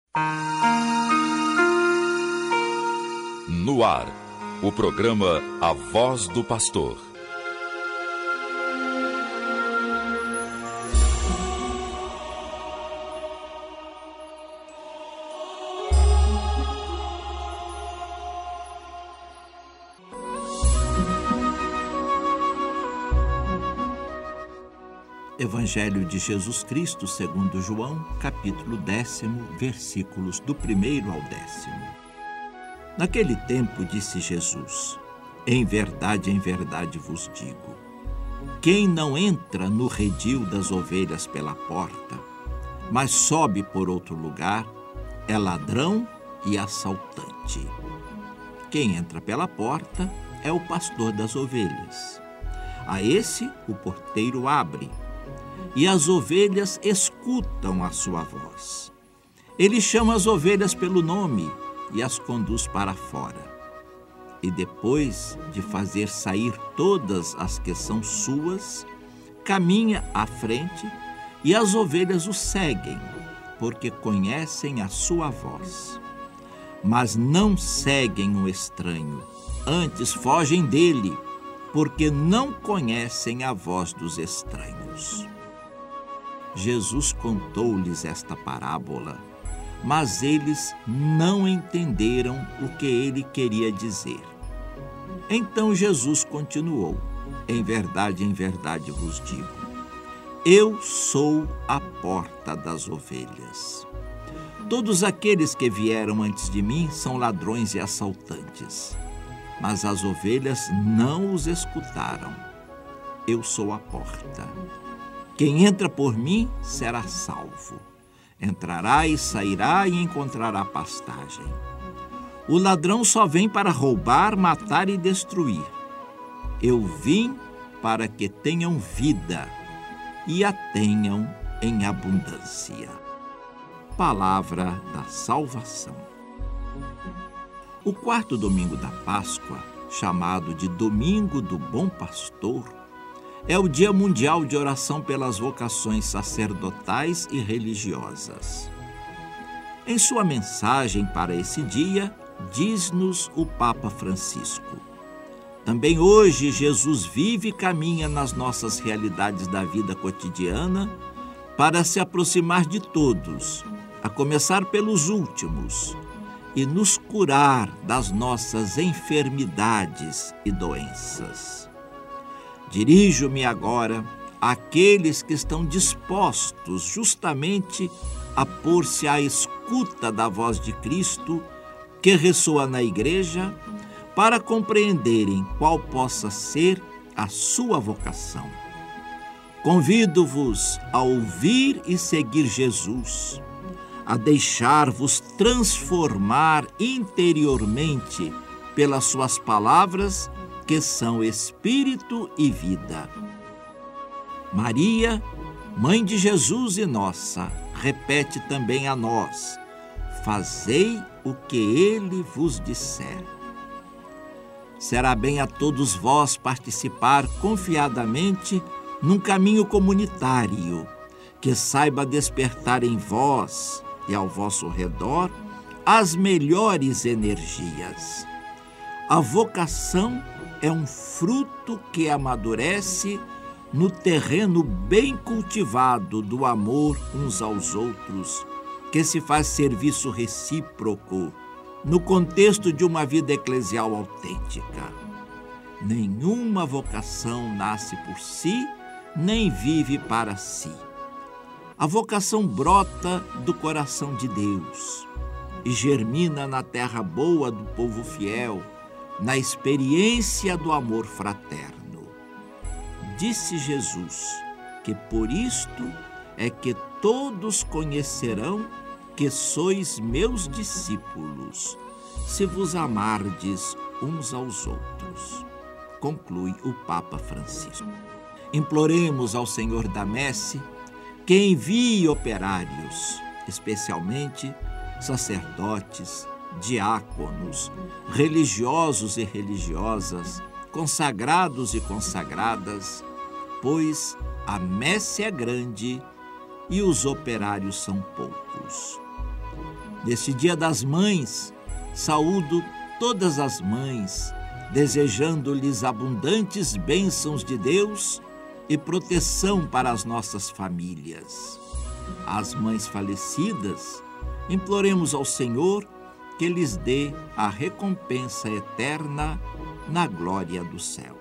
No ar, o programa A Voz do Pastor. Evangelho de Jesus Cristo, segundo João, capítulo 10, versículos do 1º ao 10º. Naquele tempo disse Jesus: em verdade vos digo, quem não entra no redil das ovelhas pela porta, mas sobe por outro lugar, é ladrão e assaltante. Quem entra pela porta é o pastor das ovelhas. A esse o porteiro abre, e as ovelhas escutam a sua voz. Ele chama as ovelhas pelo nome e as conduz para fora. E depois de fazer sair todas as que são suas, caminha à frente e as ovelhas o seguem, porque conhecem a sua voz. Mas não seguem o estranho, antes fogem dele, porque não conhecem a voz dos estranhos. Jesus contou-lhes esta parábola, mas eles não entenderam o que ele queria dizer. Então Jesus continuou: em verdade vos digo, eu sou a porta das ovelhas. Todos aqueles que vieram antes de mim são ladrões e assaltantes, mas as ovelhas não os escutaram. Eu sou a porta. Quem entra por mim será salvo. Entrará e sairá e encontrará pastagem. O ladrão só vem para roubar, matar e destruir. Eu vim para que tenham vida e a tenham em abundância. Palavra da salvação. O quarto domingo da Páscoa, chamado de Domingo do Bom Pastor, é o Dia Mundial de Oração pelas vocações sacerdotais e religiosas. Em sua mensagem para esse dia, diz-nos o Papa Francisco: também hoje Jesus vive e caminha nas nossas realidades da vida cotidiana para se aproximar de todos, a começar pelos últimos, e nos curar das nossas enfermidades e doenças. Dirijo-me agora àqueles que estão dispostos justamente a pôr-se à escuta da voz de Cristo que ressoa na Igreja, para compreenderem qual possa ser a sua vocação. Convido-vos a ouvir e seguir Jesus, a deixar-vos transformar interiormente pelas suas palavras, que são Espírito e vida. Maria, Mãe de Jesus e nossa, repete também a nós: fazei o que ele vos disser. Será bem a todos vós participar confiadamente num caminho comunitário, que saiba despertar em vós e ao vosso redor as melhores energias. A vocação é um fruto que amadurece no terreno bem cultivado do amor uns aos outros, que se faz serviço recíproco no contexto de uma vida eclesial autêntica. Nenhuma vocação nasce por si, nem vive para si. A vocação brota do coração de Deus e germina na terra boa do povo fiel, na experiência do amor fraterno. Disse Jesus que por isto é que todos conhecerão que sois meus discípulos, se vos amardes uns aos outros. Conclui o Papa Francisco. Imploremos ao Senhor da Messe que envie operários, especialmente sacerdotes, diáconos, religiosos e religiosas, consagrados e consagradas, pois a messe é grande e os operários são poucos. Neste Dia das Mães, saúdo todas as mães, desejando-lhes abundantes bênçãos de Deus e proteção para as nossas famílias. Às mães falecidas, imploremos ao Senhor que lhes dê a recompensa eterna na glória do céu.